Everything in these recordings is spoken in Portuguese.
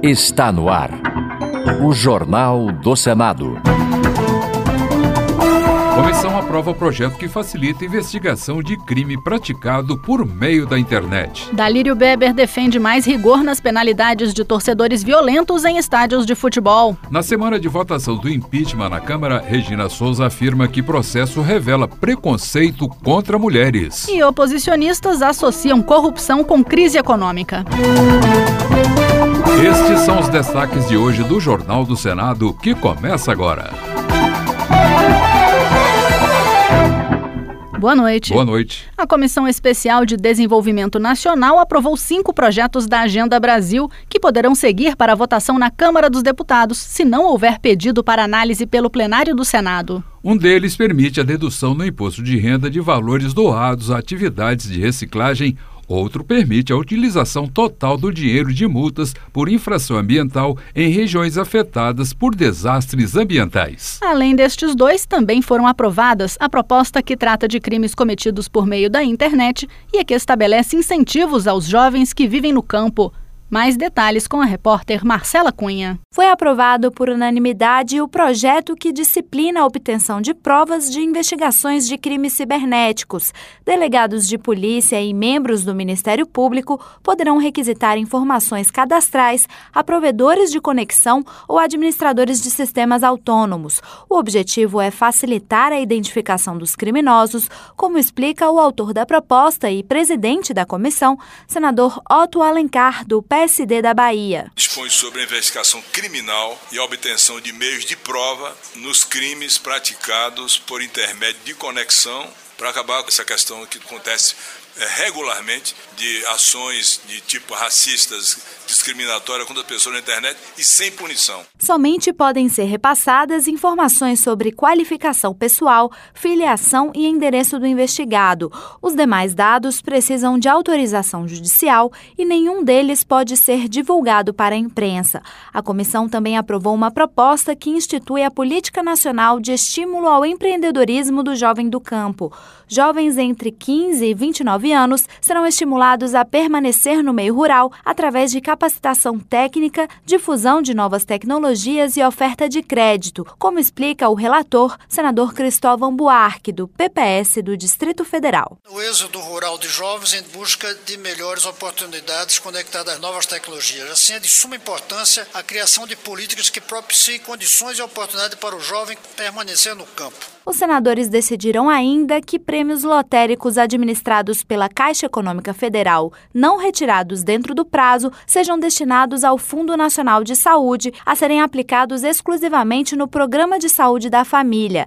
Está no ar. O Jornal do Senado. Comissão aprova projeto que facilita a investigação de crime praticado por meio da internet. Dalírio Beber defende mais rigor nas penalidades de torcedores violentos em estádios de futebol. Na semana de votação do impeachment na Câmara, Regina Souza afirma que processo revela preconceito contra mulheres. E oposicionistas associam corrupção com crise econômica. Estes são os destaques de hoje do Jornal do Senado, que começa agora. Boa noite. Boa noite. A Comissão Especial de Desenvolvimento Nacional aprovou 5 projetos da Agenda Brasil que poderão seguir para a votação na Câmara dos Deputados, se não houver pedido para análise pelo plenário do Senado. Um deles permite a dedução no imposto de renda de valores doados a atividades de reciclagem. Outro permite a utilização total do dinheiro de multas por infração ambiental em regiões afetadas por desastres ambientais. Além destes 2, também foram aprovadas a proposta que trata de crimes cometidos por meio da internet e a que estabelece incentivos aos jovens que vivem no campo. Mais detalhes com a repórter Marcela Cunha. Foi aprovado por unanimidade o projeto que disciplina a obtenção de provas de investigações de crimes cibernéticos. Delegados de polícia e membros do Ministério Público poderão requisitar informações cadastrais a provedores de conexão ou administradores de sistemas autônomos. O objetivo é facilitar a identificação dos criminosos, como explica o autor da proposta e presidente da comissão, senador Otto Alencar, do PSD da Bahia. Dispõe sobre a investigação criminal e a obtenção de meios de prova nos crimes praticados por intermédio de conexão, para acabar com essa questão que acontece regularmente de ações de tipo racistas, discriminatórias contra pessoas na internet e sem punição. Somente podem ser repassadas informações sobre qualificação pessoal, filiação e endereço do investigado. Os demais dados precisam de autorização judicial e nenhum deles pode ser divulgado para a imprensa. A comissão também aprovou uma proposta que institui a Política Nacional de Estímulo ao Empreendedorismo do Jovem do Campo. Jovens entre 15 e 29 anos serão estimulados a permanecer no meio rural através de capacitação técnica, difusão de novas tecnologias e oferta de crédito, como explica o relator, senador Cristóvão Buarque, do PPS do Distrito Federal. O êxodo rural de jovens em busca de melhores oportunidades conectadas às novas tecnologias. Assim, é de suma importância a criação de políticas que propiciem condições e oportunidades para o jovem permanecer no campo. Os senadores decidiram ainda que prêmios lotéricos administrados pela Caixa Econômica Federal, não retirados dentro do prazo, sejam destinados ao Fundo Nacional de Saúde, a serem aplicados exclusivamente no Programa de Saúde da Família.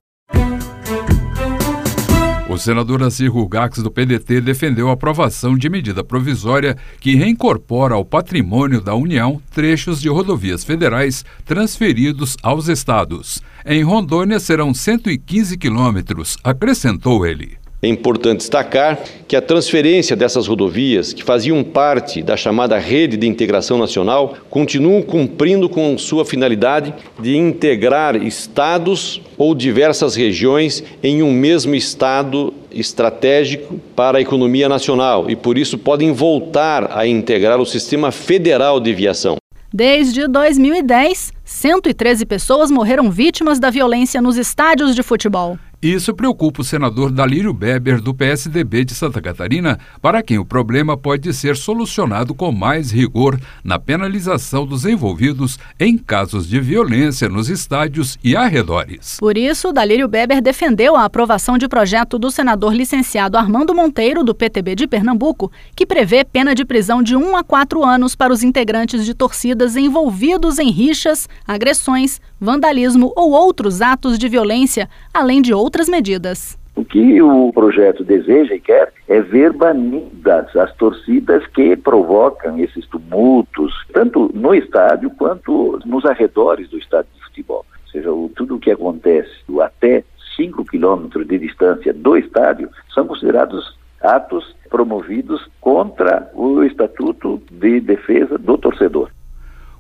O senador Assir Gurgax, do PDT, defendeu a aprovação de medida provisória que reincorpora ao patrimônio da União trechos de rodovias federais transferidos aos estados. Em Rondônia serão 115 quilômetros, acrescentou ele. É importante destacar que a transferência dessas rodovias, que faziam parte da chamada Rede de Integração Nacional, continuam cumprindo com sua finalidade de integrar estados ou diversas regiões em um mesmo estado estratégico para a economia nacional e, por isso, podem voltar a integrar o Sistema Federal de Viação. Desde 2010, 113 pessoas morreram vítimas da violência nos estádios de futebol. Isso preocupa o senador Dalírio Beber, do PSDB de Santa Catarina, para quem o problema pode ser solucionado com mais rigor na penalização dos envolvidos em casos de violência nos estádios e arredores. Por isso, Dalírio Beber defendeu a aprovação de projeto do senador licenciado Armando Monteiro, do PTB de Pernambuco, que prevê pena de prisão de 1 a 4 anos para os integrantes de torcidas envolvidos em rixas, agressões, vandalismo ou outros atos de violência, além de outras medidas. O que o projeto deseja e quer é ver banidas as torcidas que provocam esses tumultos, tanto no estádio quanto nos arredores do estádio de futebol. Ou seja, tudo o que acontece até 5 quilômetros de distância do estádio são considerados atos promovidos contra o Estatuto de Defesa do Torcedor.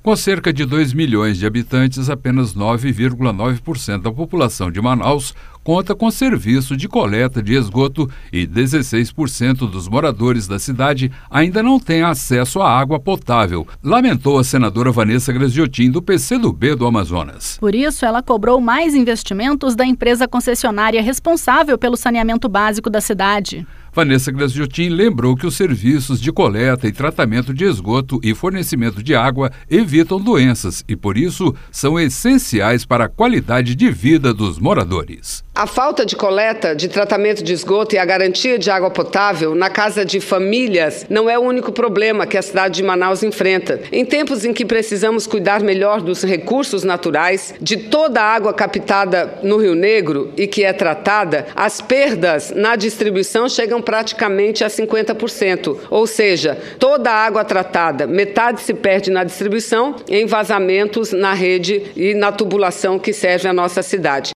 Com cerca de 2 milhões de habitantes, apenas 9,9% da população de Manaus conta com serviço de coleta de esgoto e 16% dos moradores da cidade ainda não têm acesso à água potável, lamentou a senadora Vanessa Graziotin, do PCdoB do Amazonas. Por isso, ela cobrou mais investimentos da empresa concessionária responsável pelo saneamento básico da cidade. Vanessa Graziotin lembrou que os serviços de coleta e tratamento de esgoto e fornecimento de água evitam doenças e, por isso, são essenciais para a qualidade de vida dos moradores. A falta de coleta, de tratamento de esgoto e a garantia de água potável na casa de famílias não é o único problema que a cidade de Manaus enfrenta. Em tempos em que precisamos cuidar melhor dos recursos naturais, de toda a água captada no Rio Negro e que é tratada, as perdas na distribuição chegam praticamente a 50%. Ou seja, toda a água tratada, metade se perde na distribuição, em vazamentos na rede e na tubulação que serve a nossa cidade.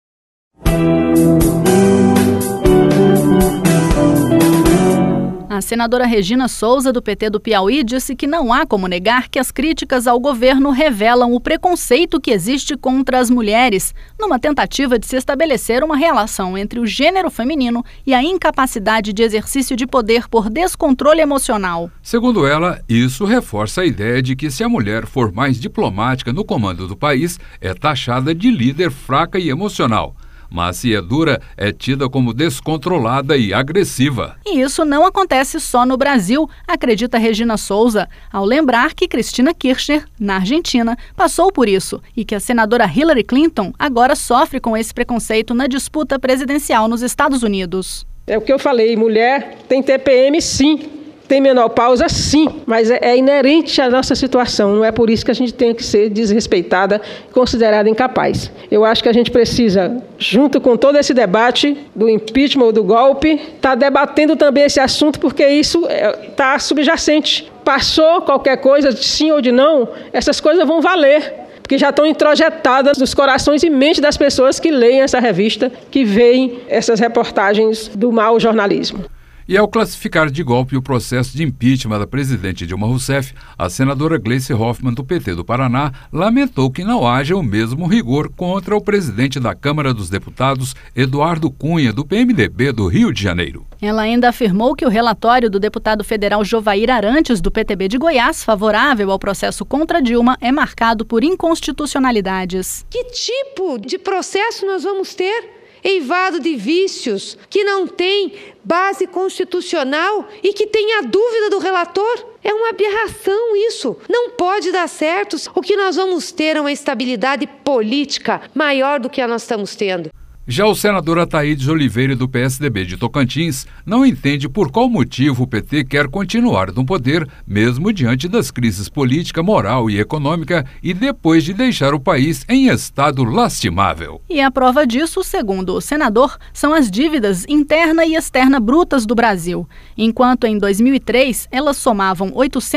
A senadora Regina Souza, do PT do Piauí, disse que não há como negar que as críticas ao governo revelam o preconceito que existe contra as mulheres, numa tentativa de se estabelecer uma relação entre o gênero feminino e a incapacidade de exercício de poder por descontrole emocional. Segundo ela, isso reforça a ideia de que se a mulher for mais diplomática no comando do país, é taxada de líder fraca e emocional. Mas se é dura, é tida como descontrolada e agressiva. E isso não acontece só no Brasil, acredita Regina Souza, ao lembrar que Cristina Kirchner, na Argentina, passou por isso e que a senadora Hillary Clinton agora sofre com esse preconceito na disputa presidencial nos Estados Unidos. É o que eu falei, mulher tem TPM sim. Tem menopausa, sim, mas é inerente à nossa situação. Não é por isso que a gente tem que ser desrespeitada, considerada incapaz. Eu acho que a gente precisa, junto com todo esse debate do impeachment ou do golpe, estar debatendo também esse assunto, porque isso está subjacente. Passou qualquer coisa, de sim ou de não, essas coisas vão valer, porque já estão introjetadas nos corações e mentes das pessoas que leem essa revista, que veem essas reportagens do mau jornalismo. E ao classificar de golpe o processo de impeachment da presidente Dilma Rousseff, a senadora Gleice Hoffmann, do PT do Paraná, lamentou que não haja o mesmo rigor contra o presidente da Câmara dos Deputados, Eduardo Cunha, do PMDB do Rio de Janeiro. Ela ainda afirmou que o relatório do deputado federal Jovair Arantes, do PTB de Goiás, favorável ao processo contra Dilma, é marcado por inconstitucionalidades. Que tipo de processo nós vamos ter? Eivado de vícios, que não tem base constitucional e que tem a dúvida do relator. É uma aberração isso. Não pode dar certo. O que nós vamos ter é uma estabilidade política maior do que a nós estamos tendo. Já o senador Ataídes Oliveira, do PSDB de Tocantins, não entende por qual motivo o PT quer continuar no poder, mesmo diante das crises política, moral e econômica, e depois de deixar o país em estado lastimável. E a prova disso, segundo o senador, são as dívidas interna e externa brutas do Brasil. Enquanto em 2003 elas somavam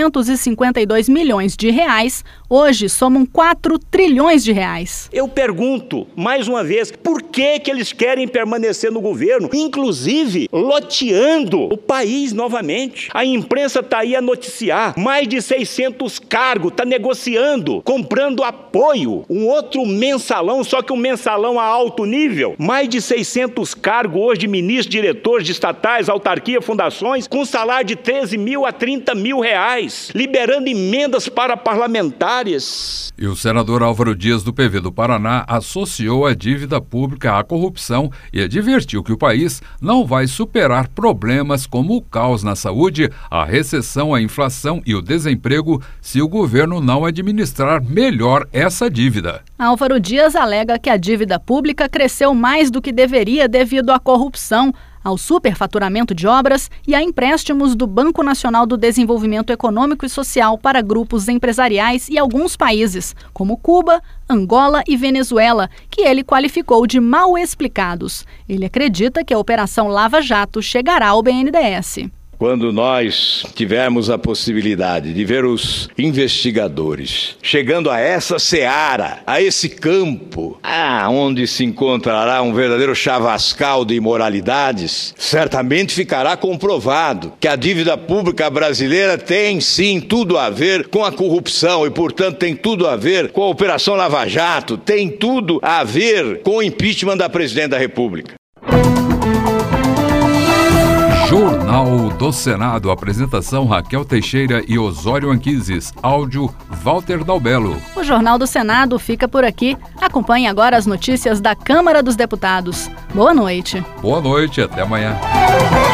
852 milhões de reais, hoje somam 4 trilhões de reais. Eu pergunto, mais uma vez, por que eles querem permanecer no governo, inclusive loteando o país novamente? A imprensa está aí a noticiar, mais de 600 cargos, está negociando, comprando apoio, um outro mensalão, só que um mensalão a alto nível, mais de 600 cargos hoje de ministros, diretores de estatais, autarquia, fundações, com salário de 13 mil a 30 mil reais, liberando emendas para parlamentares. E o senador Álvaro Dias, do PV do Paraná, associou a dívida pública à corrupção e advertiu que o país não vai superar problemas como o caos na saúde, a recessão, a inflação e o desemprego se o governo não administrar melhor essa dívida. Álvaro Dias alega que a dívida pública cresceu mais do que deveria devido à corrupção, ao superfaturamento de obras e a empréstimos do Banco Nacional do Desenvolvimento Econômico e Social para grupos empresariais e alguns países, como Cuba, Angola e Venezuela, que ele qualificou de mal explicados. Ele acredita que a Operação Lava Jato chegará ao BNDES. quando nós tivermos a possibilidade de ver os investigadores chegando a essa seara, a esse campo, onde se encontrará um verdadeiro chavascal de imoralidades, certamente ficará comprovado que a dívida pública brasileira tem sim tudo a ver com a corrupção e, portanto, tem tudo a ver com a Operação Lava Jato, tem tudo a ver com o impeachment da Presidente da República. Jornal do Senado. Apresentação Raquel Teixeira e Osório Anquises. Áudio Walter Dalbello. O Jornal do Senado fica por aqui. Acompanhe agora as notícias da Câmara dos Deputados. Boa noite. Boa noite, até amanhã.